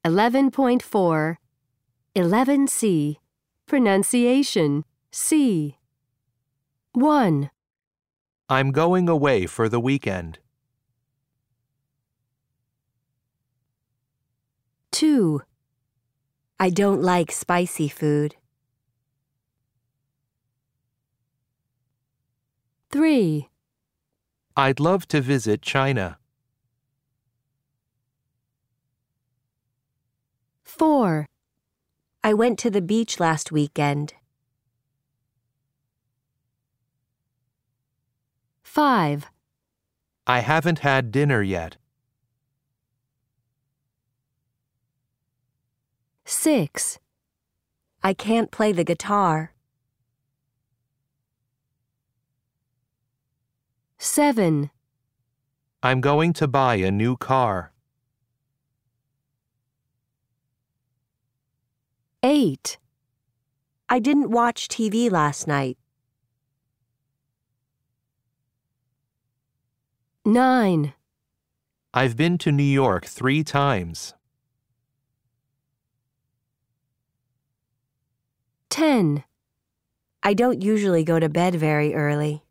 11.4 11C Pronunciation C 1. I'm going away for the weekend. 2. I don't like spicy food. 3. I'd love to visit China. 4. I went to the beach last weekend. 5. I haven't had dinner yet. 6. I can't play the guitar. 7. I'm going to buy a new car. 8. I didn't watch TV last night. 9. I've been to New York 3 times. 10. I don't usually go to bed very early.